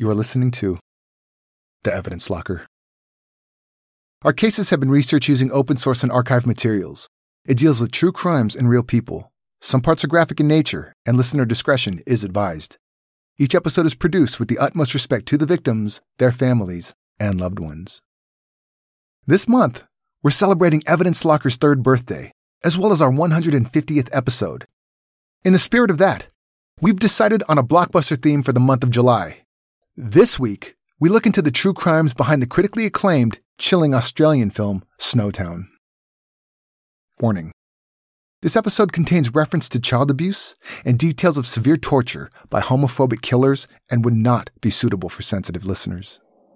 You are listening to The Evidence Locker. Our cases have been researched using open source and archive materials. It deals with true crimes and real people. Some parts are graphic in nature, and listener discretion is advised. Each episode is produced with the utmost respect to the victims, their families, and loved ones. This month, we're celebrating Evidence Locker's 3rd birthday, as well as our 150th episode. In the spirit of that, we've decided on a blockbuster theme for the month of July. This week, we look into the true crimes behind the critically acclaimed, chilling Australian film, Snowtown. Warning. This episode contains reference to child abuse and details of severe torture by homophobic killers and would not be suitable for sensitive listeners.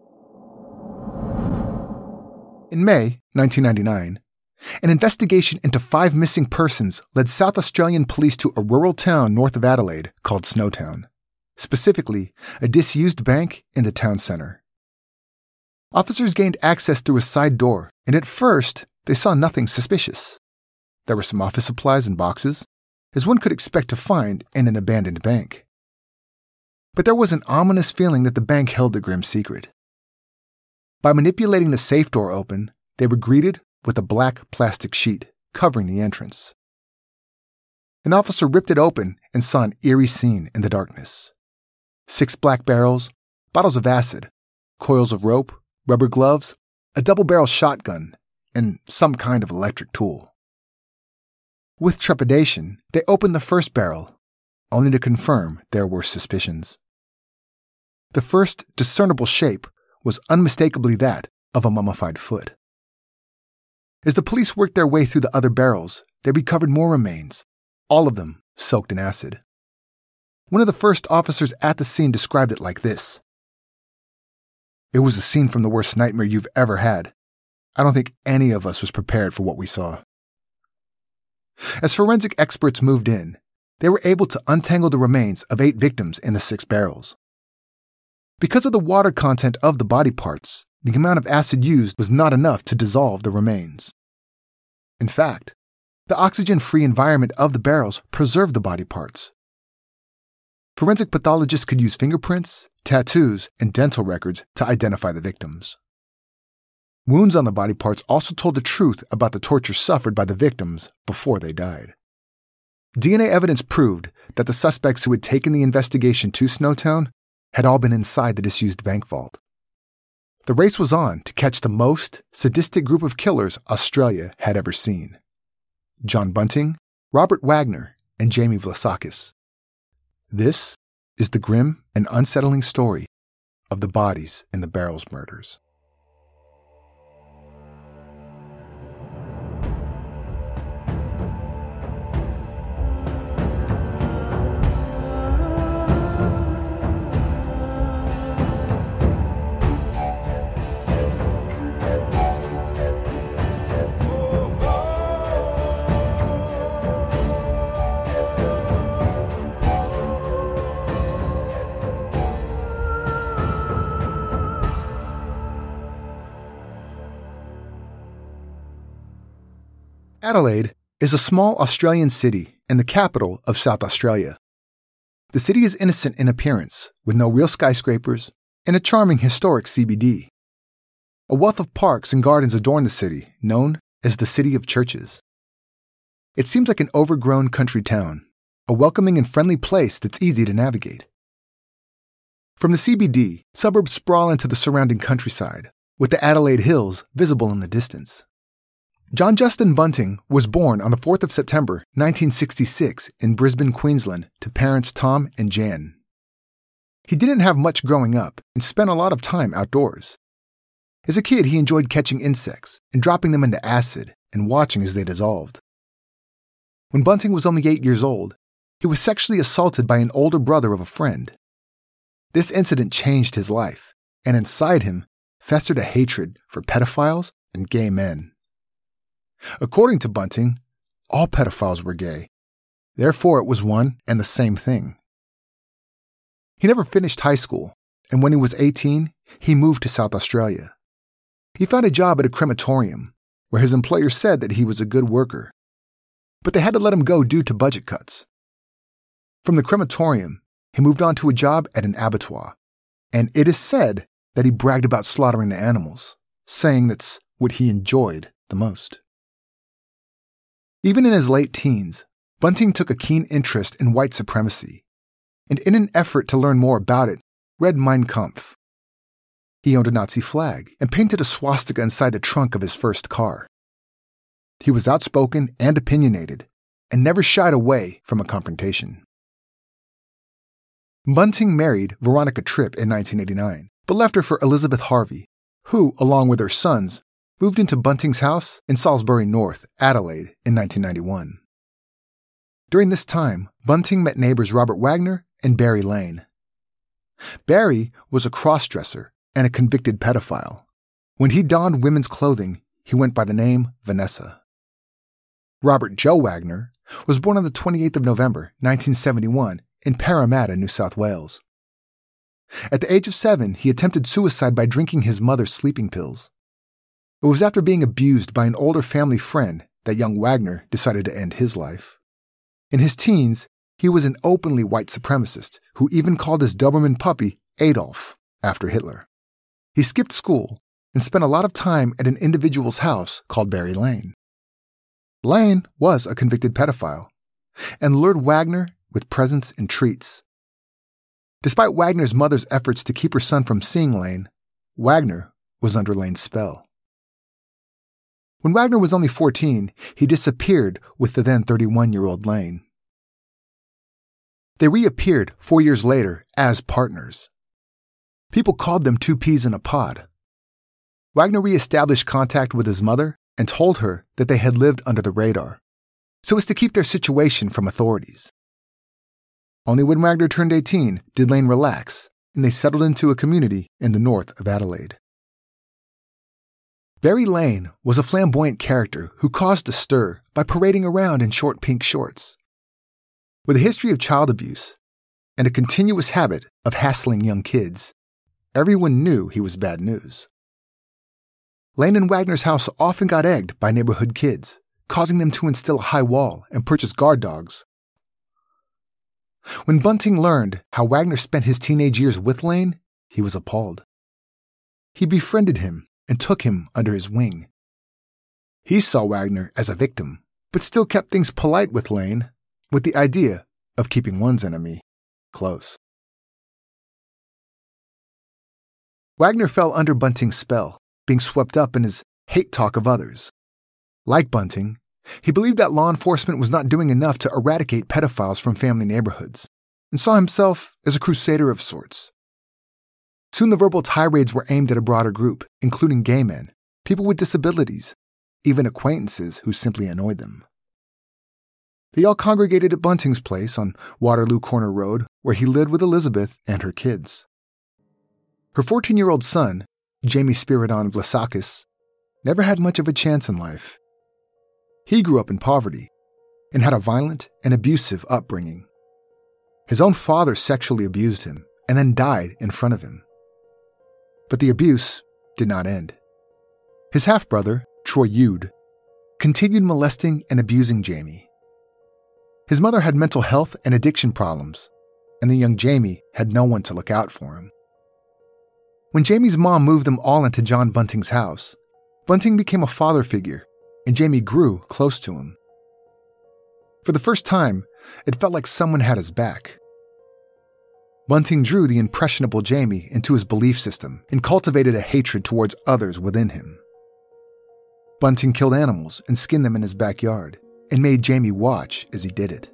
In May 1999, an investigation into 5 missing persons led South Australian police to a rural town north of Adelaide called Snowtown, specifically a disused bank in the town centre. Officers gained access through a side door, and at first, they saw nothing suspicious. There were some office supplies and boxes, as one could expect to find in an abandoned bank. But there was an ominous feeling that the bank held a grim secret. By manipulating the safe door open, they were greeted with a black plastic sheet covering the entrance. An officer ripped it open and saw an eerie scene in the darkness. 6 black barrels, bottles of acid, coils of rope, rubber gloves, a double-barrel shotgun, and some kind of electric tool. With trepidation, they opened the first barrel, only to confirm their worst suspicions. The first discernible shape was unmistakably that of a mummified foot. As the police worked their way through the other barrels, they recovered more remains, all of them soaked in acid. One of the first officers at the scene described it like this. "It was a scene from the worst nightmare you've ever had. I don't think any of us was prepared for what we saw." As forensic experts moved in, they were able to untangle the remains of 8 victims in the 6 barrels. Because of the water content of the body parts, the amount of acid used was not enough to dissolve the remains. In fact, the oxygen-free environment of the barrels preserved the body parts. Forensic pathologists could use fingerprints, tattoos, and dental records to identify the victims. Wounds on the body parts also told the truth about the torture suffered by the victims before they died. DNA evidence proved that the suspects who had taken the investigation to Snowtown had all been inside the disused bank vault. The race was on to catch the most sadistic group of killers Australia had ever seen. John Bunting, Robert Wagner, and Jamie Vlasakis. This is the grim and unsettling story of the bodies in the barrels murders. Adelaide is a small Australian city and the capital of South Australia. The city is innocent in appearance, with no real skyscrapers, and a charming historic CBD. A wealth of parks and gardens adorn the city, known as the City of Churches. It seems like an overgrown country town, a welcoming and friendly place that's easy to navigate. From the CBD, suburbs sprawl into the surrounding countryside, with the Adelaide Hills visible in the distance. John Justin Bunting was born on the 4th of September, 1966 in Brisbane, Queensland, to parents Tom and Jan. He didn't have much growing up and spent a lot of time outdoors. As a kid, he enjoyed catching insects and dropping them into acid and watching as they dissolved. When Bunting was only 8 years old, he was sexually assaulted by an older brother of a friend. This incident changed his life, and inside him festered a hatred for pedophiles and gay men. According to Bunting, all pedophiles were gay. Therefore, it was one and the same thing. He never finished high school, and when he was 18, he moved to South Australia. He found a job at a crematorium, where his employer said that he was a good worker. But they had to let him go due to budget cuts. From the crematorium, he moved on to a job at an abattoir, and it is said that he bragged about slaughtering the animals, saying that's what he enjoyed the most. Even in his late teens, Bunting took a keen interest in white supremacy, and in an effort to learn more about it, read Mein Kampf. He owned a Nazi flag and painted a swastika inside the trunk of his first car. He was outspoken and opinionated, and never shied away from a confrontation. Bunting married Veronica Tripp in 1989, but left her for Elizabeth Harvey, who, along with her sons, moved into Bunting's house in Salisbury North, Adelaide, in 1991. During this time, Bunting met neighbors Robert Wagner and Barry Lane. Barry was a cross-dresser and a convicted pedophile. When he donned women's clothing, he went by the name Vanessa. Robert Joe Wagner was born on the 28th of November, 1971, in Parramatta, New South Wales. At the age of 7, he attempted suicide by drinking his mother's sleeping pills. It was after being abused by an older family friend that young Wagner decided to end his life. In his teens, he was an openly white supremacist who even called his Doberman puppy Adolf after Hitler. He skipped school and spent a lot of time at an individual's house called Barry Lane. Lane was a convicted pedophile and lured Wagner with presents and treats. Despite Wagner's mother's efforts to keep her son from seeing Lane, Wagner was under Lane's spell. When Wagner was only 14, he disappeared with the then 31-year-old Lane. They reappeared 4 years later as partners. People called them two peas in a pod. Wagner reestablished contact with his mother and told her that they had lived under the radar, so as to keep their situation from authorities. Only when Wagner turned 18 did Lane relax, and they settled into a community in the north of Adelaide. Barry Lane was a flamboyant character who caused a stir by parading around in short pink shorts. With a history of child abuse and a continuous habit of hassling young kids, everyone knew he was bad news. Lane and Wagner's house often got egged by neighborhood kids, causing them to instill a high wall and purchase guard dogs. When Bunting learned how Wagner spent his teenage years with Lane, he was appalled. He befriended him and took him under his wing. He saw Wagner as a victim, but still kept things polite with Lane, with the idea of keeping one's enemy close. Wagner fell under Bunting's spell, being swept up in his hate talk of others. Like Bunting, he believed that law enforcement was not doing enough to eradicate pedophiles from family neighborhoods, and saw himself as a crusader of sorts. Soon the verbal tirades were aimed at a broader group, including gay men, people with disabilities, even acquaintances who simply annoyed them. They all congregated at Bunting's place on Waterloo Corner Road, where he lived with Elizabeth and her kids. Her 14-year-old son, Jamie Spiridon Vlasakis, never had much of a chance in life. He grew up in poverty and had a violent and abusive upbringing. His own father sexually abused him and then died in front of him. But the abuse did not end. His half-brother, Troy Yude, continued molesting and abusing Jamie. His mother had mental health and addiction problems, and the young Jamie had no one to look out for him. When Jamie's mom moved them all into John Bunting's house, Bunting became a father figure, and Jamie grew close to him. For the first time, it felt like someone had his back. Bunting drew the impressionable Jamie into his belief system and cultivated a hatred towards others within him. Bunting killed animals and skinned them in his backyard, and made Jamie watch as he did it.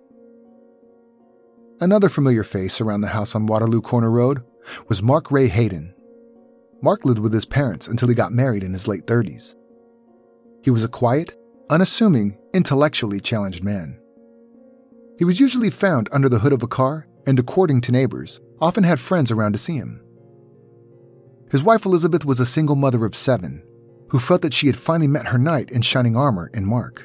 Another familiar face around the house on Waterloo Corner Road was Mark Ray Hayden. Mark lived with his parents until he got married in his late 30s. He was a quiet, unassuming, intellectually challenged man. He was usually found under the hood of a car and, according to neighbors, often had friends around to see him. His wife Elizabeth was a single mother of 7, who felt that she had finally met her knight in shining armor in Mark.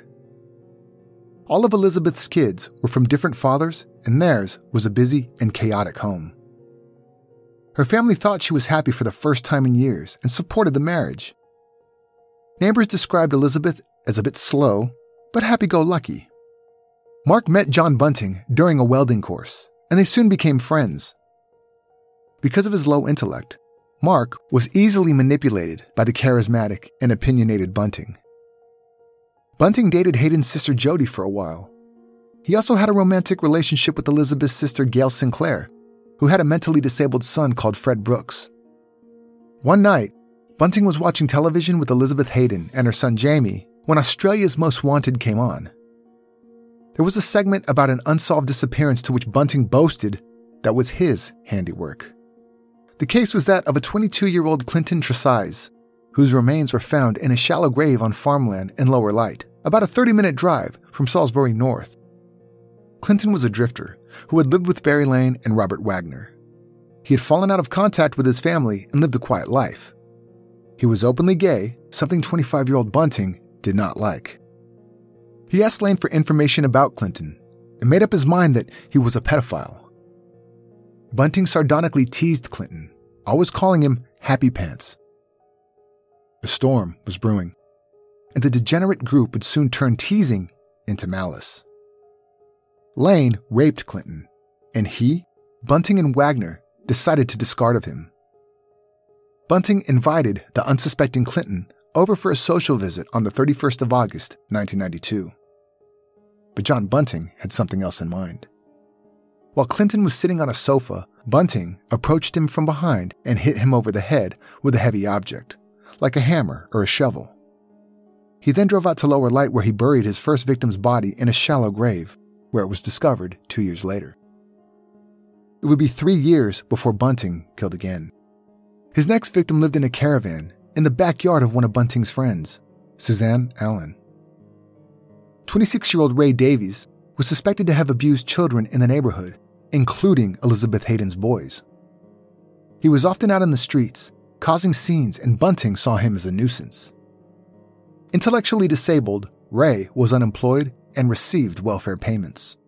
All of Elizabeth's kids were from different fathers, and theirs was a busy and chaotic home. Her family thought she was happy for the first time in years and supported the marriage. Neighbors described Elizabeth as a bit slow, but happy-go-lucky. Mark met John Bunting during a welding course, and they soon became friends. Because of his low intellect, Mark was easily manipulated by the charismatic and opinionated Bunting. Bunting dated Hayden's sister Jody for a while. He also had a romantic relationship with Elizabeth's sister Gail Sinclair, who had a mentally disabled son called Fred Brooks. One night, Bunting was watching television with Elizabeth Hayden and her son Jamie when Australia's Most Wanted came on. There was a segment about an unsolved disappearance to which Bunting boasted that was his handiwork. The case was that of a 22-year-old Clinton Tresize, whose remains were found in a shallow grave on farmland in Lower Light, about a 30-minute drive from Salisbury North. Clinton was a drifter who had lived with Barry Lane and Robert Wagner. He had fallen out of contact with his family and lived a quiet life. He was openly gay, something 25-year-old Bunting did not like. He asked Lane for information about Clinton and made up his mind that he was a pedophile. Bunting sardonically teased Clinton, always calling him Happy Pants. A storm was brewing, and the degenerate group would soon turn teasing into malice. Lane raped Clinton, and he, Bunting, and Wagner decided to discard of him. Bunting invited the unsuspecting Clinton over for a social visit on the 31st of August, 1992. But John Bunting had something else in mind. While Clinton was sitting on a sofa, Bunting approached him from behind and hit him over the head with a heavy object, like a hammer or a shovel. He then drove out to Lower Light where he buried his first victim's body in a shallow grave, where it was discovered 2 years later. It would be 3 years before Bunting killed again. His next victim lived in a caravan in the backyard of one of Bunting's friends, Suzanne Allen. 26-year-old Ray Davies was suspected to have abused children in the neighborhood, including Elizabeth Hayden's boys. He was often out in the streets, causing scenes, and Bunting saw him as a nuisance. Intellectually disabled, Ray was unemployed and received welfare payments.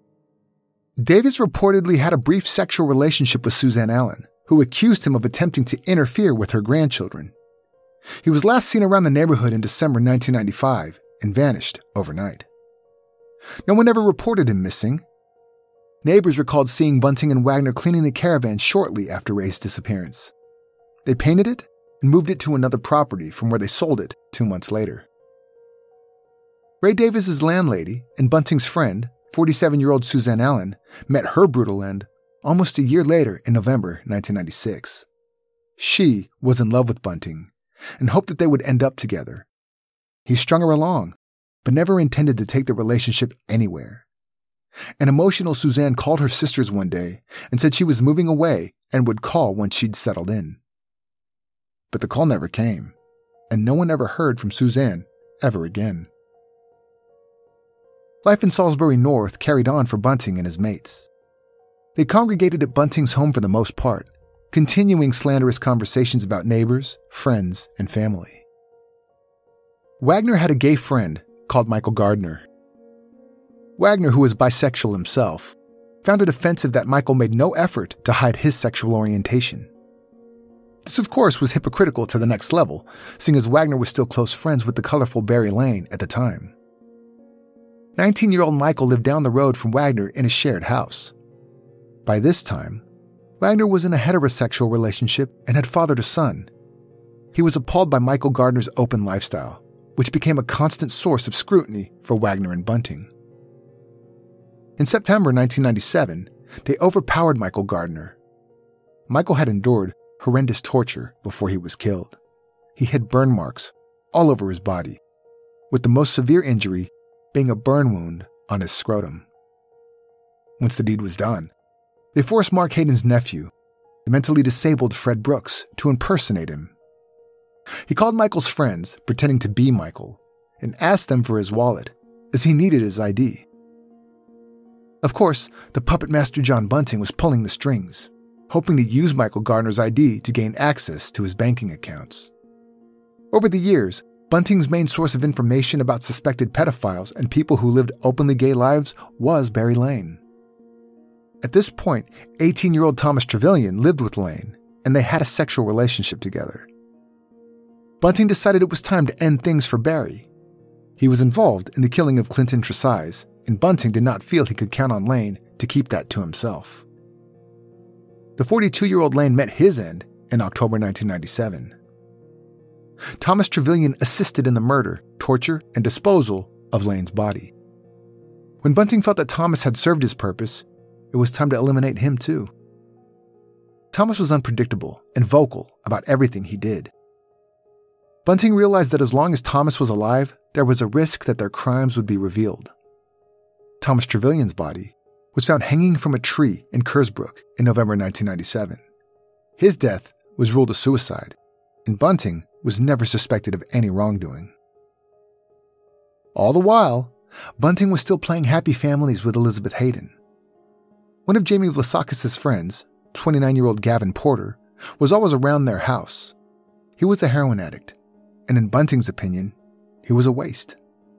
Davies reportedly had a brief sexual relationship with Suzanne Allen, who accused him of attempting to interfere with her grandchildren. He was last seen around the neighborhood in December 1995 and vanished overnight. No one ever reported him missing. Neighbors recalled seeing Bunting and Wagner cleaning the caravan shortly after Ray's disappearance. They painted it and moved it to another property from where they sold it 2 months later. Ray Davies' landlady and Bunting's friend, 47-year-old Suzanne Allen, met her brutal end almost a year later in November 1996. She was in love with Bunting and hoped that they would end up together. He strung her along, but never intended to take the relationship anywhere. An emotional Suzanne called her sisters one day and said she was moving away and would call once she'd settled in. But the call never came, and no one ever heard from Suzanne ever again. Life in Salisbury North carried on for Bunting and his mates. They congregated at Bunting's home for the most part, continuing slanderous conversations about neighbors, friends, and family. Wagner had a gay friend called Michael Gardner. Wagner, who was bisexual himself, found it offensive that Michael made no effort to hide his sexual orientation. This, of course, was hypocritical to the next level, seeing as Wagner was still close friends with the colorful Barry Lane at the time. 19-year-old Michael lived down the road from Wagner in a shared house. By this time, Wagner was in a heterosexual relationship and had fathered a son. He was appalled by Michael Gardner's open lifestyle, which became a constant source of scrutiny for Wagner and Bunting. In September 1997, they overpowered Michael Gardner. Michael had endured horrendous torture before he was killed. He had burn marks all over his body, with the most severe injury being a burn wound on his scrotum. Once the deed was done, they forced Mark Hayden's nephew, the mentally disabled Fred Brooks, to impersonate him. He called Michael's friends, pretending to be Michael, and asked them for his wallet, as he needed his ID. Of course, the puppet master John Bunting was pulling the strings, hoping to use Michael Gardner's ID to gain access to his banking accounts. Over the years, Bunting's main source of information about suspected pedophiles and people who lived openly gay lives was Barry Lane. At this point, 18-year-old Thomas Trevelyan lived with Lane, and they had a sexual relationship together. Bunting decided it was time to end things for Barry. He was involved in the killing of Clinton Tresize, and Bunting did not feel he could count on Lane to keep that to himself. The 42-year-old Lane met his end in October 1997. Thomas Trevelyan assisted in the murder, torture, and disposal of Lane's body. When Bunting felt that Thomas had served his purpose, it was time to eliminate him too. Thomas was unpredictable and vocal about everything he did. Bunting realized that as long as Thomas was alive, there was a risk that their crimes would be revealed. Thomas Trevelyan's body was found hanging from a tree in Kersbrook in November 1997. His death was ruled a suicide, and Bunting was never suspected of any wrongdoing. All the while, Bunting was still playing happy families with Elizabeth Hayden. One of Jamie Vlasakis' friends, 29-year-old Gavin Porter, was always around their house. He was a heroin addict, and in Bunting's opinion, he was a waste.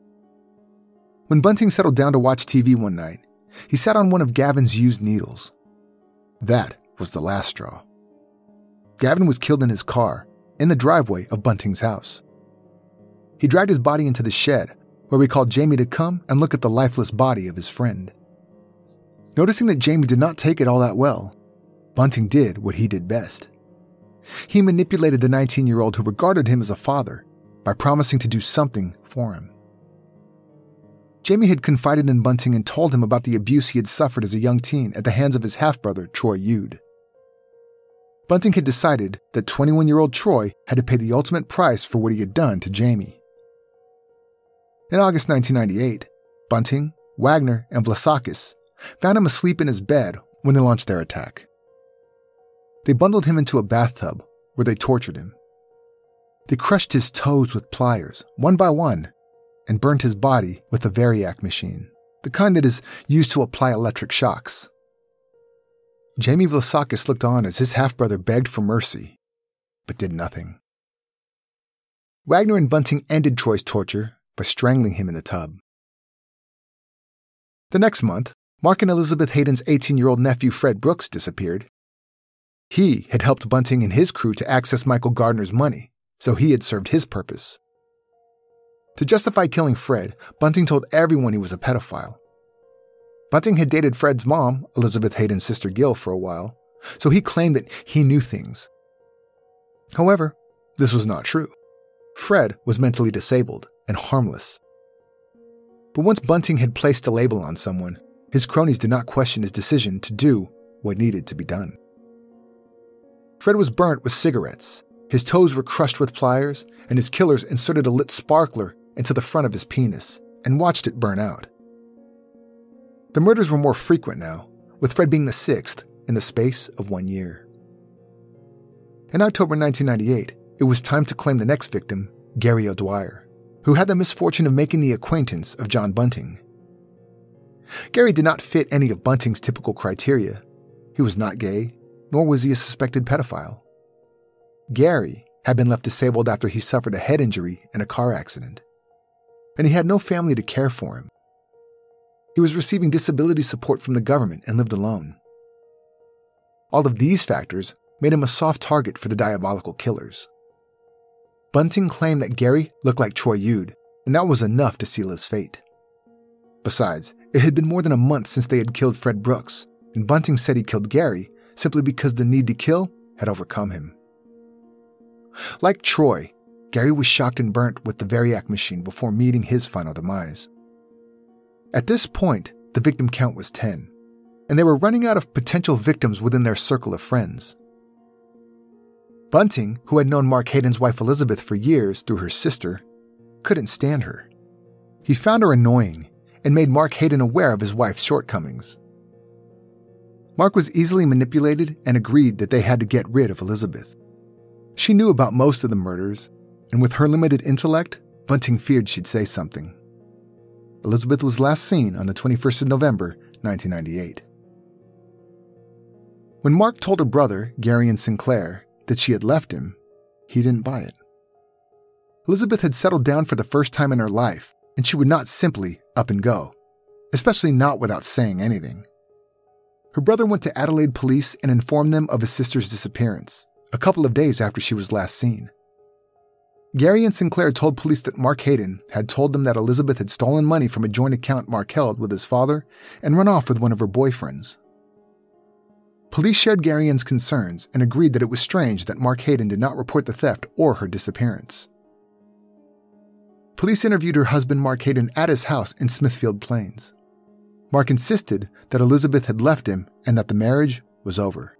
When Bunting settled down to watch TV one night, he sat on one of Gavin's used needles. That was the last straw. Gavin was killed in his car, in the driveway of Bunting's house. He dragged his body into the shed, where he called Jamie to come and look at the lifeless body of his friend. Noticing that Jamie did not take it all that well, Bunting did what he did best. He manipulated the 19-year-old who regarded him as a father by promising to do something for him. Jamie had confided in Bunting and told him about the abuse he had suffered as a young teen at the hands of his half-brother, Troy Yude. Bunting had decided that 21-year-old Troy had to pay the ultimate price for what he had done to Jamie. In August 1998, Bunting, Wagner, and Vlasakis found him asleep in his bed when they launched their attack. They bundled him into a bathtub where they tortured him. They crushed his toes with pliers, one by one, and burned his body with a Variac machine, the kind that is used to apply electric shocks. Jamie Vlasakis looked on as his half-brother begged for mercy, but did nothing. Wagner and Bunting ended Troy's torture by strangling him in the tub. The next month, Mark and Elizabeth Hayden's 18-year-old nephew Fred Brooks disappeared. He had helped Bunting and his crew to access Michael Gardner's money, so he had served his purpose. To justify killing Fred, Bunting told everyone he was a pedophile. Bunting had dated Fred's mom, Elizabeth Hayden's sister Gil, for a while, so he claimed that he knew things. However, this was not true. Fred was mentally disabled and harmless. But once Bunting had placed a label on someone, his cronies did not question his decision to do what needed to be done. Fred was burnt with cigarettes, his toes were crushed with pliers, and his killers inserted a lit sparkler into the front of his penis and watched it burn out. The murders were more frequent now, with Fred being the sixth in the space of 1 year. In October 1998, it was time to claim the next victim, Gary O'Dwyer, who had the misfortune of making the acquaintance of John Bunting. Gary did not fit any of Bunting's typical criteria. He was not gay, nor was he a suspected pedophile. Gary had been left disabled after he suffered a head injury in a car accident, and he had no family to care for him. He was receiving disability support from the government and lived alone. All of these factors made him a soft target for the diabolical killers. Bunting claimed that Gary looked like Troy Yude, and that was enough to seal his fate. Besides, it had been more than a month since they had killed Fred Brooks, and Bunting said he killed Gary simply because the need to kill had overcome him. Like Troy, Gary was shocked and burnt with the Variac machine before meeting his final demise. At this point, the victim count was 10, and they were running out of potential victims within their circle of friends. Bunting, who had known Mark Hayden's wife Elizabeth for years through her sister, couldn't stand her. He found her annoying and made Mark Hayden aware of his wife's shortcomings. Mark was easily manipulated and agreed that they had to get rid of Elizabeth. She knew about most of the murders, and with her limited intellect, Bunting feared she'd say something. Elizabeth was last seen on the 21st of November, 1998. When Mark told her brother, Gary and Sinclair, that she had left him, he didn't buy it. Elizabeth had settled down for the first time in her life, and she would not simply up and go, especially not without saying anything. Her brother went to Adelaide police and informed them of his sister's disappearance, a couple of days after she was last seen. Gary and Sinclair told police that Mark Hayden had told them that Elizabeth had stolen money from a joint account Mark held with his father and run off with one of her boyfriends. Police shared Garion's concerns and agreed that it was strange that Mark Hayden did not report the theft or her disappearance. Police interviewed her husband Mark Hayden at his house in Smithfield Plains. Mark insisted that Elizabeth had left him and that the marriage was over.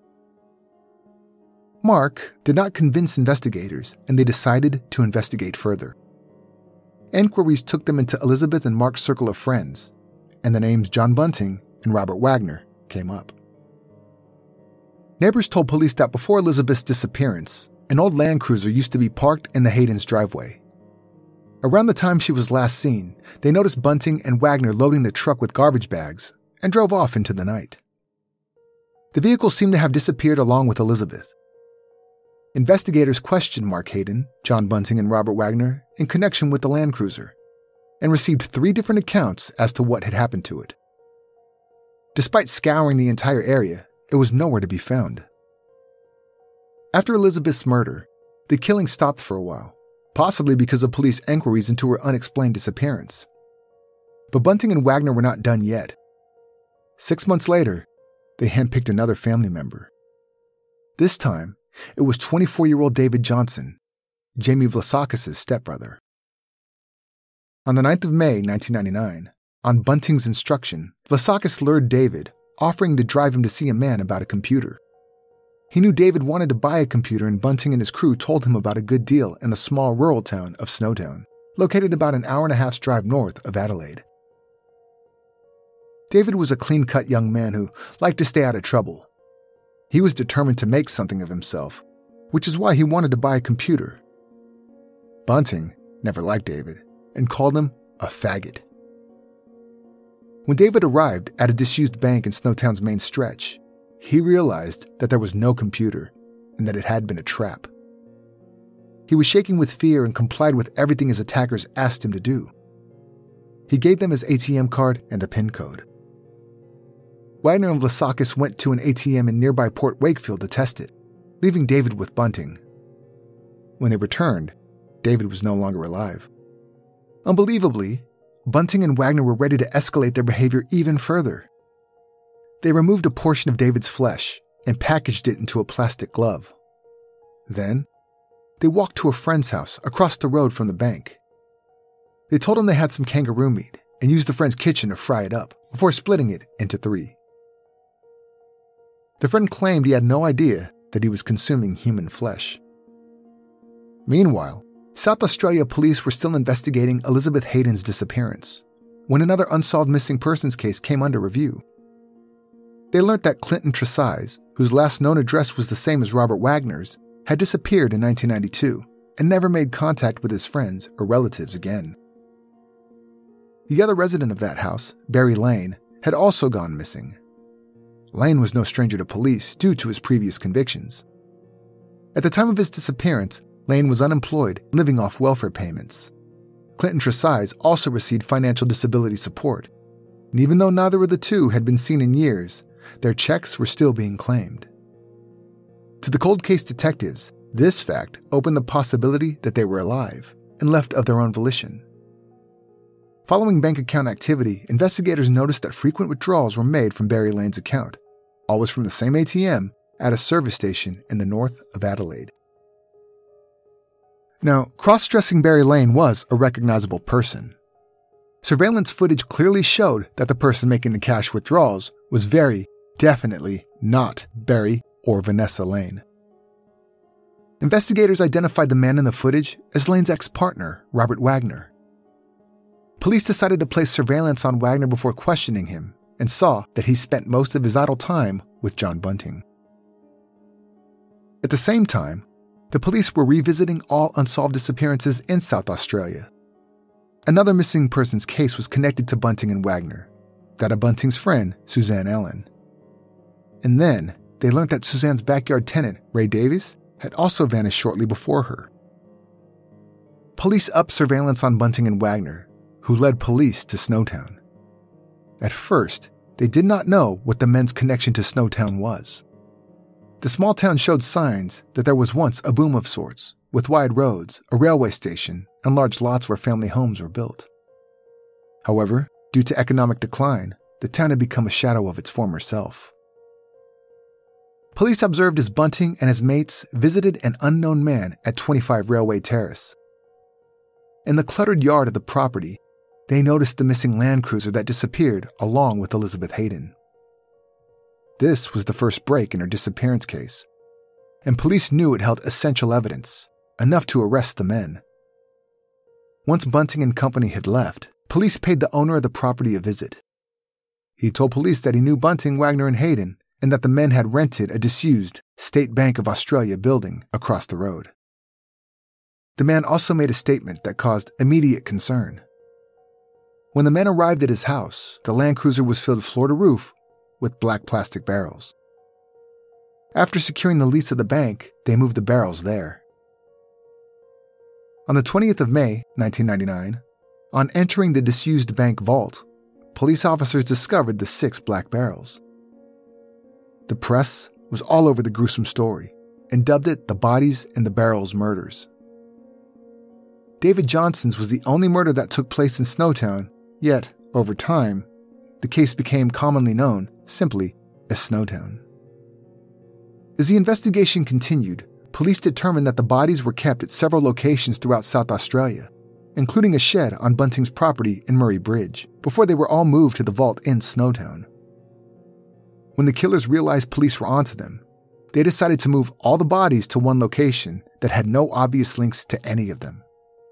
Mark did not convince investigators, and they decided to investigate further. Inquiries took them into Elizabeth and Mark's circle of friends, and the names John Bunting and Robert Wagner came up. Neighbors told police that before Elizabeth's disappearance, an old Land Cruiser used to be parked in the Haydens' driveway. Around the time she was last seen, they noticed Bunting and Wagner loading the truck with garbage bags and drove off into the night. The vehicle seemed to have disappeared along with Elizabeth. Investigators questioned Mark Hayden, John Bunting, and Robert Wagner in connection with the Land Cruiser, and received 3 different accounts as to what had happened to it. Despite scouring the entire area, it was nowhere to be found. After Elizabeth's murder, the killing stopped for a while, possibly because of police inquiries into her unexplained disappearance. But Bunting and Wagner were not done yet. 6 months later, they handpicked another family member. This time, it was 24-year-old David Johnson, Jamie Vlasakis' stepbrother. On the 9th of May, 1999, on Bunting's instruction, Vlasakis lured David, offering to drive him to see a man about a computer. He knew David wanted to buy a computer, and Bunting and his crew told him about a good deal in the small rural town of Snowtown, located about an hour-and-a-half's drive north of Adelaide. David was a clean-cut young man who liked to stay out of trouble. He was determined to make something of himself, which is why he wanted to buy a computer. Bunting never liked David and called him a faggot. When David arrived at a disused bank in Snowtown's main stretch, he realized that there was no computer and that it had been a trap. He was shaking with fear and complied with everything his attackers asked him to do. He gave them his ATM card and a PIN code. Wagner and Vlasakis went to an ATM in nearby Port Wakefield to test it, leaving David with Bunting. When they returned, David was no longer alive. Unbelievably, Bunting and Wagner were ready to escalate their behavior even further. They removed a portion of David's flesh and packaged it into a plastic glove. Then, they walked to a friend's house across the road from the bank. They told him they had some kangaroo meat and used the friend's kitchen to fry it up before splitting it into 3. The friend claimed he had no idea that he was consuming human flesh. Meanwhile, South Australia police were still investigating Elizabeth Hayden's disappearance when another unsolved missing persons case came under review. They learned that Clinton Tresize, whose last known address was the same as Robert Wagner's, had disappeared in 1992 and never made contact with his friends or relatives again. The other resident of that house, Barry Lane, had also gone missing. Lane was no stranger to police due to his previous convictions. At the time of his disappearance, Lane was unemployed, living off welfare payments. Clinton Tresize also received financial disability support, and even though neither of the two had been seen in years, their checks were still being claimed. To the cold case detectives, this fact opened the possibility that they were alive and left of their own volition. Following bank account activity, investigators noticed that frequent withdrawals were made from Barry Lane's account, always from the same ATM at a service station in the north of Adelaide. Now, cross-dressing Barry Lane was a recognizable person. Surveillance footage clearly showed that the person making the cash withdrawals was very definitely not Barry or Vanessa Lane. Investigators identified the man in the footage as Lane's ex-partner, Robert Wagner. Police decided to place surveillance on Wagner before questioning him and saw that he spent most of his idle time with John Bunting. At the same time, the police were revisiting all unsolved disappearances in South Australia. Another missing persons case was connected to Bunting and Wagner, that of Bunting's friend, Suzanne Ellen. And then they learned that Suzanne's backyard tenant, Ray Davies, had also vanished shortly before her. Police upped surveillance on Bunting and Wagner, who led police to Snowtown. At first, they did not know what the men's connection to Snowtown was. The small town showed signs that there was once a boom of sorts, with wide roads, a railway station, and large lots where family homes were built. However, due to economic decline, the town had become a shadow of its former self. Police observed as Bunting and his mates visited an unknown man at 25 Railway Terrace. In the cluttered yard of the property, they noticed the missing Land Cruiser that disappeared along with Elizabeth Hayden. This was the first break in her disappearance case, and police knew it held essential evidence, enough to arrest the men. Once Bunting and company had left, police paid the owner of the property a visit. He told police that he knew Bunting, Wagner, and Hayden, and that the men had rented a disused State Bank of Australia building across the road. The man also made a statement that caused immediate concern. When the men arrived at his house, the Land Cruiser was filled floor to roof with black plastic barrels. After securing the lease of the bank, they moved the barrels there. On the 20th of May, 1999, on entering the disused bank vault, police officers discovered the 6 black barrels. The press was all over the gruesome story and dubbed it the Bodies in the Barrels murders. David Johnson's was the only murder that took place in Snowtown, yet, over time, the case became commonly known simply as Snowtown. As the investigation continued, police determined that the bodies were kept at several locations throughout South Australia, including a shed on Bunting's property in Murray Bridge, before they were all moved to the vault in Snowtown. When the killers realized police were onto them, they decided to move all the bodies to one location that had no obvious links to any of them.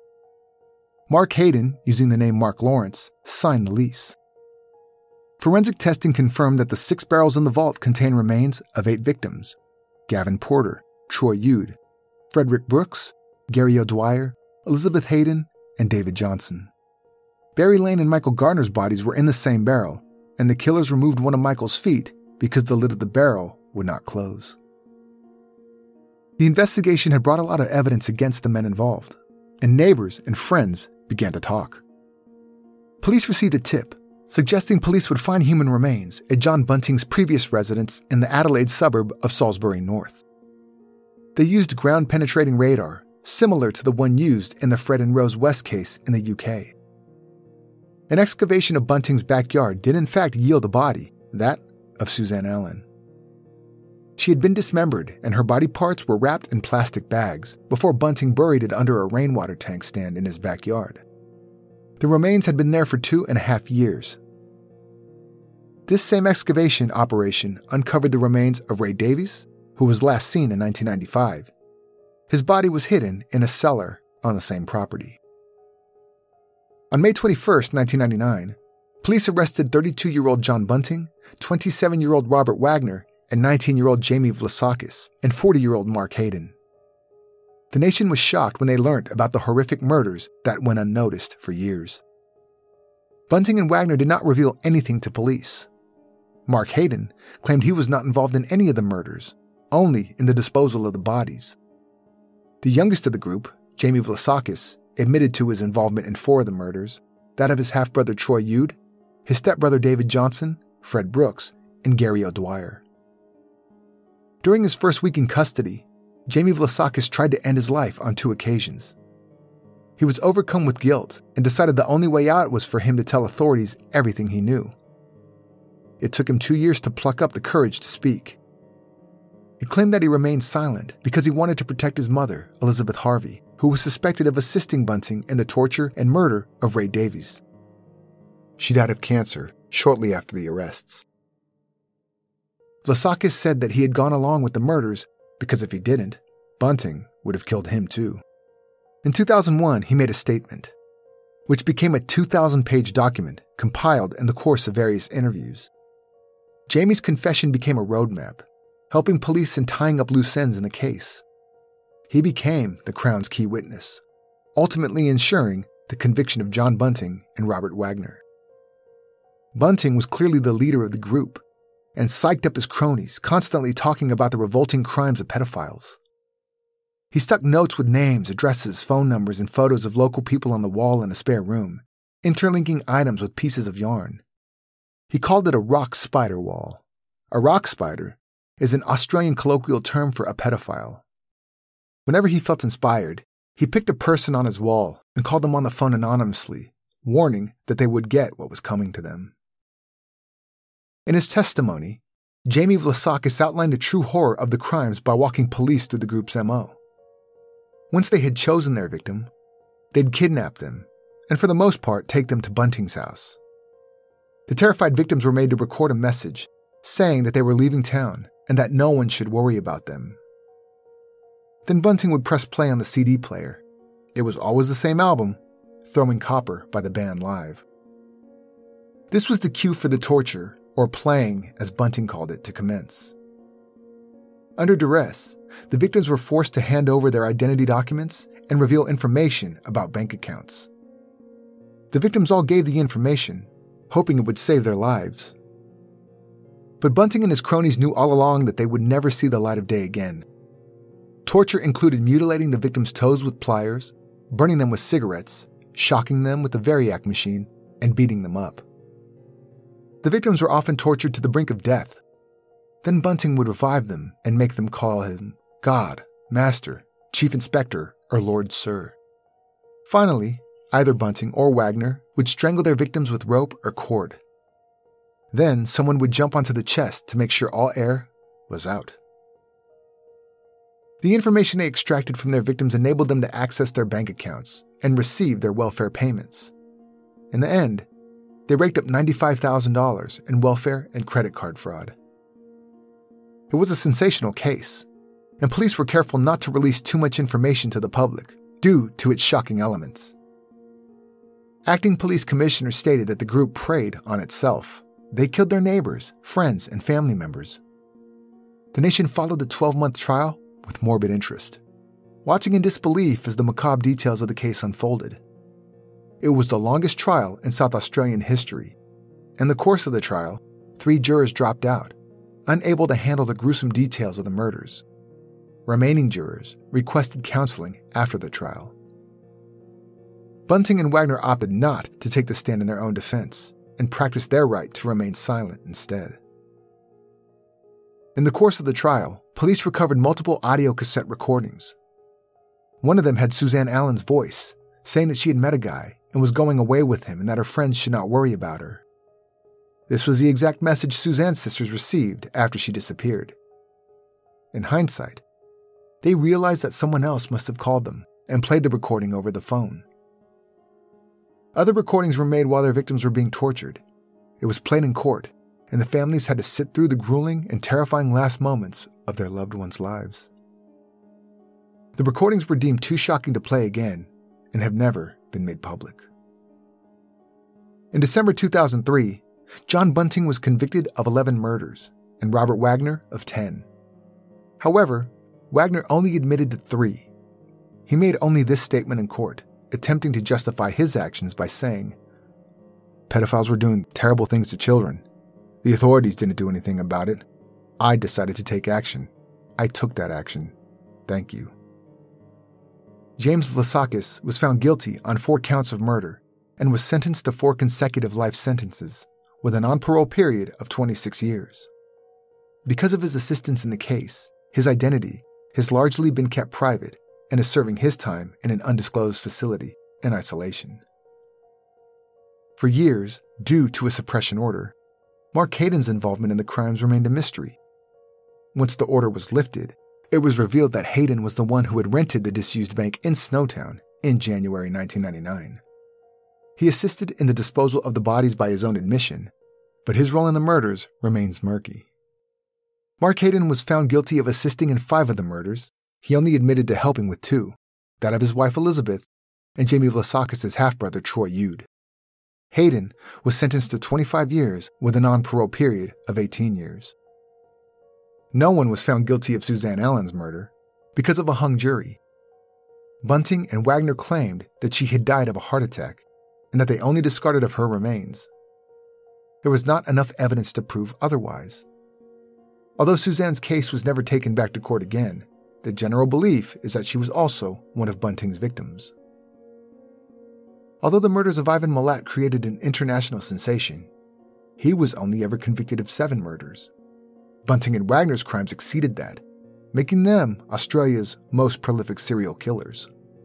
Mark Hayden, using the name Mark Lawrence, signed the lease. Forensic testing confirmed that the 6 barrels in the vault contain remains of 8 victims: Gavin Porter, Troy Yude, Frederick Brooks, Gary O'Dwyer, Elizabeth Hayden, and David Johnson. Barry Lane and Michael Gardner's bodies were in the same barrel, and the killers removed one of Michael's feet because the lid of the barrel would not close. The investigation had brought a lot of evidence against the men involved, and neighbors and friends began to talk. Police received a tip suggesting police would find human remains at John Bunting's previous residence in the Adelaide suburb of Salisbury North. They used ground-penetrating radar, similar to the one used in the Fred and Rose West case in the UK. An excavation of Bunting's backyard did in fact yield a body, that of Suzanne Allen. She had been dismembered and her body parts were wrapped in plastic bags before Bunting buried it under a rainwater tank stand in his backyard. The remains had been there for 2.5 years. This same excavation operation uncovered the remains of Ray Davies, who was last seen in 1995. His body was hidden in a cellar on the same property. On May 21, 1999, police arrested 32-year-old John Bunting, 27-year-old Robert Wagner, and 19-year-old Jamie Vlasakis, and 40-year-old Mark Hayden. The nation was shocked when they learned about the horrific murders that went unnoticed for years. Bunting and Wagner did not reveal anything to police. Mark Hayden claimed he was not involved in any of the murders, only in the disposal of the bodies. The youngest of the group, Jamie Vlasakis, admitted to his involvement in 4 of the murders, that of his half-brother Troy Yude, his stepbrother David Johnson, Fred Brooks, and Gary O'Dwyer. During his first week in custody, Jamie Vlasakis tried to end his life on 2 occasions. He was overcome with guilt and decided the only way out was for him to tell authorities everything he knew. It took him 2 years to pluck up the courage to speak. He claimed that he remained silent because he wanted to protect his mother, Elizabeth Harvey, who was suspected of assisting Bunting in the torture and murder of Ray Davies. She died of cancer shortly after the arrests. Vlasakis said that he had gone along with the murders because if he didn't, Bunting would have killed him too. In 2001, he made a statement, which became a 2,000-page document compiled in the course of various interviews. Jamie's confession became a roadmap, helping police in tying up loose ends in the case. He became the Crown's key witness, ultimately ensuring the conviction of John Bunting and Robert Wagner. Bunting was clearly the leader of the group and psyched up his cronies, constantly talking about the revolting crimes of pedophiles. He stuck notes with names, addresses, phone numbers, and photos of local people on the wall in a spare room, interlinking items with pieces of yarn. He called it a rock spider wall. A rock spider is an Australian colloquial term for a pedophile. Whenever he felt inspired, he picked a person on his wall and called them on the phone anonymously, warning that they would get what was coming to them. In his testimony, Jamie Vlasakis outlined the true horror of the crimes by walking police through the group's MO. Once they had chosen their victim, they'd kidnap them, and for the most part take them to Bunting's house. The terrified victims were made to record a message saying that they were leaving town and that no one should worry about them. Then Bunting would press play on the CD player. It was always the same album, Throwing Copper by the band Live. This was the cue for the torture, or playing as Bunting called it, to commence. Under duress, the victims were forced to hand over their identity documents and reveal information about bank accounts. The victims all gave the information, hoping it would save their lives. But Bunting and his cronies knew all along that they would never see the light of day again. Torture included mutilating the victims' toes with pliers, burning them with cigarettes, shocking them with the Variac machine, and beating them up. The victims were often tortured to the brink of death. Then Bunting would revive them and make them call him God, Master, Chief Inspector, or Lord Sir. Finally, either Bunting or Wagner would strangle their victims with rope or cord. Then someone would jump onto the chest to make sure all air was out. The information they extracted from their victims enabled them to access their bank accounts and receive their welfare payments. In the end, they raked up $95,000 in welfare and credit card fraud. It was a sensational case, and police were careful not to release too much information to the public due to its shocking elements. Acting police commissioner stated that the group preyed on itself. They killed their neighbors, friends, and family members. The nation followed the 12-month trial with morbid interest, watching in disbelief as the macabre details of the case unfolded. It was the longest trial in South Australian history. In the course of the trial, 3 jurors dropped out, unable to handle the gruesome details of the murders. Remaining jurors requested counseling after the trial. Bunting and Wagner opted not to take the stand in their own defense and practiced their right to remain silent instead. In the course of the trial, police recovered multiple audio cassette recordings. One of them had Suzanne Allen's voice, saying that she had met a guy and was going away with him and that her friends should not worry about her. This was the exact message Suzanne's sisters received after she disappeared. In hindsight, they realized that someone else must have called them and played the recording over the phone. Other recordings were made while their victims were being tortured. It was played in court, and the families had to sit through the grueling and terrifying last moments of their loved ones' lives. The recordings were deemed too shocking to play again and have never been made public. In December 2003, John Bunting was convicted of 11 murders and Robert Wagner of 10. However, Wagner only admitted to 3. He made only this statement in court, attempting to justify his actions by saying, "Pedophiles were doing terrible things to children. The authorities didn't do anything about it. I decided to take action. I took that action. Thank you." James Vlasakis was found guilty on 4 counts of murder and was sentenced to 4 consecutive life sentences with an on-parole period of 26 years. Because of his assistance in the case, his identity has largely been kept private and is serving his time in an undisclosed facility in isolation. For years, due to a suppression order, Mark Hayden's involvement in the crimes remained a mystery. Once the order was lifted, it was revealed that Hayden was the one who had rented the disused bank in Snowtown in January 1999. He assisted in the disposal of the bodies by his own admission, but his role in the murders remains murky. Mark Hayden was found guilty of assisting in 5 of the murders. He only admitted to helping with 2, that of his wife Elizabeth and Jamie Vlasakis' half-brother Troy Yude. Hayden was sentenced to 25 years with a non-parole period of 18 years. No one was found guilty of Suzanne Allen's murder because of a hung jury. Bunting and Wagner claimed that she had died of a heart attack and that they only discarded of her remains. There was not enough evidence to prove otherwise. Although Suzanne's case was never taken back to court again, the general belief is that she was also one of Bunting's victims. Although the murders of Ivan Milat created an international sensation, he was only ever convicted of 7 murders. Bunting and Wagner's crimes exceeded that, making them Australia's most prolific serial killers.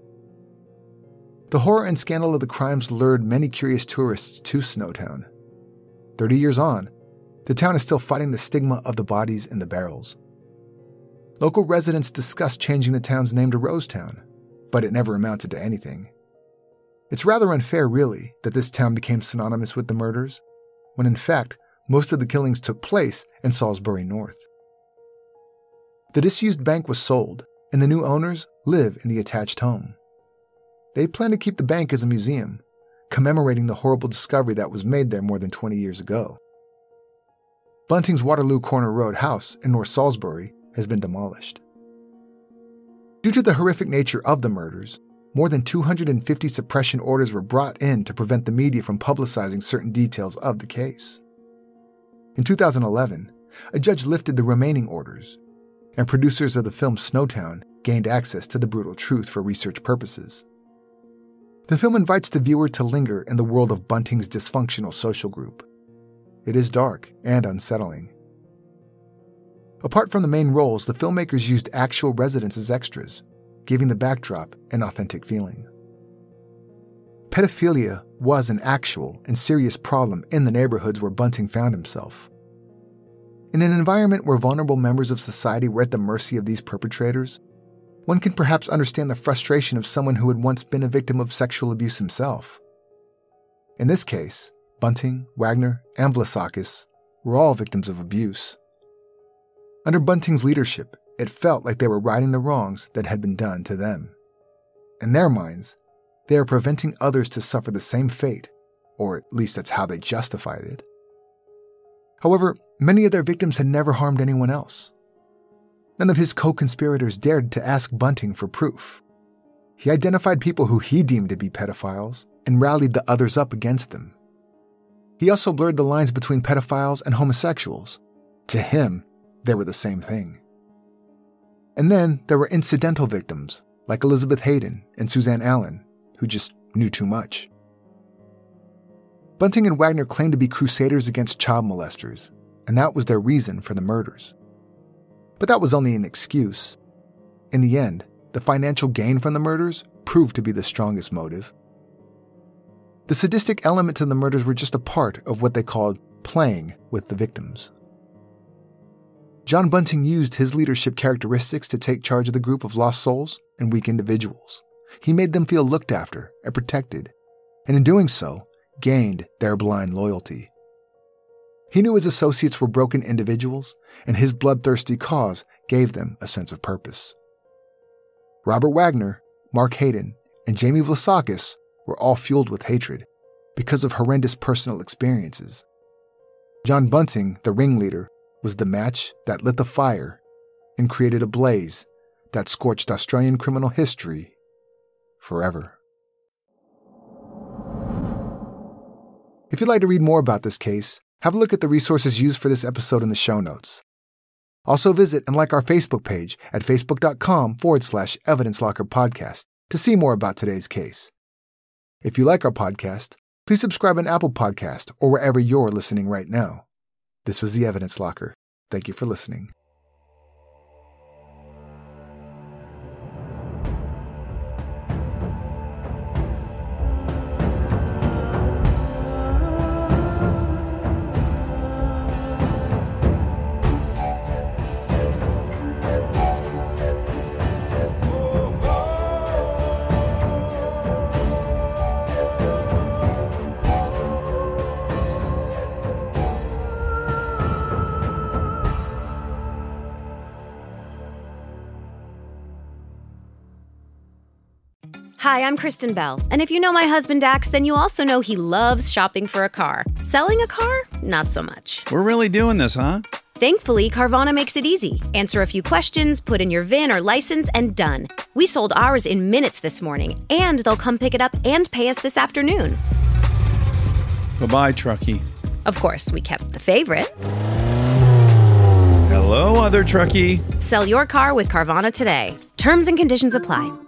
The horror and scandal of the crimes lured many curious tourists to Snowtown. 30 years on, the town is still fighting the stigma of the bodies in the barrels. Local residents discussed changing the town's name to Rosetown, but it never amounted to anything. It's rather unfair, really, that this town became synonymous with the murders, when in fact, most of the killings took place in Salisbury North. The disused bank was sold, and the new owners live in the attached home. They plan to keep the bank as a museum, commemorating the horrible discovery that was made there more than 20 years ago. Bunting's Waterloo Corner Road house in North Salisbury has been demolished. Due to the horrific nature of the murders, more than 250 suppression orders were brought in to prevent the media from publicizing certain details of the case. In 2011, a judge lifted the remaining orders, and producers of the film Snowtown gained access to the brutal truth for research purposes. The film invites the viewer to linger in the world of Bunting's dysfunctional social group. It is dark and unsettling. Apart from the main roles, the filmmakers used actual residents as extras, giving the backdrop an authentic feeling. Pedophilia was an actual and serious problem in the neighborhoods where Bunting found himself. In an environment where vulnerable members of society were at the mercy of these perpetrators, one can perhaps understand the frustration of someone who had once been a victim of sexual abuse himself. In this case, Bunting, Wagner, and Vlasakis were all victims of abuse. Under Bunting's leadership, it felt like they were righting the wrongs that had been done to them. In their minds, they are preventing others to suffer the same fate, or at least that's how they justified it. However, many of their victims had never harmed anyone else. None of his co-conspirators dared to ask Bunting for proof. He identified people who he deemed to be pedophiles and rallied the others up against them. He also blurred the lines between pedophiles and homosexuals. To him, they were the same thing. And then there were incidental victims, like Elizabeth Hayden and Suzanne Allen, who just knew too much. Bunting and Wagner claimed to be crusaders against child molesters, and that was their reason for the murders. But that was only an excuse. In the end, the financial gain from the murders proved to be the strongest motive. The sadistic element to the murders were just a part of what they called playing with the victims. John Bunting used his leadership characteristics to take charge of the group of lost souls and weak individuals. He made them feel looked after and protected, and in doing so, gained their blind loyalty. He knew his associates were broken individuals, and his bloodthirsty cause gave them a sense of purpose. Robert Wagner, Mark Hayden, and Jamie Vlasakis were all fueled with hatred because of horrendous personal experiences. John Bunting, the ringleader, was the match that lit the fire and created a blaze that scorched Australian criminal history forever. If you'd like to read more about this case, have a look at the resources used for this episode in the show notes. Also visit and like our Facebook page at facebook.com/Evidence Locker Podcast to see more about today's case. If you like our podcast, please subscribe on Apple Podcast or wherever you're listening right now. This was the Evidence Locker. Thank you for listening. Hi, I'm Kristen Bell, and if you know my husband Dax, then you also know he loves shopping for a car. Selling a car? Not so much. We're really doing this, huh? Thankfully, Carvana makes it easy. Answer a few questions, put in your VIN or license, and done. We sold ours in minutes this morning, and they'll come pick it up and pay us this afternoon. Bye-bye, Truckee. Of course, we kept the favorite. Hello, other Truckee. Sell your car with Carvana today. Terms and conditions apply.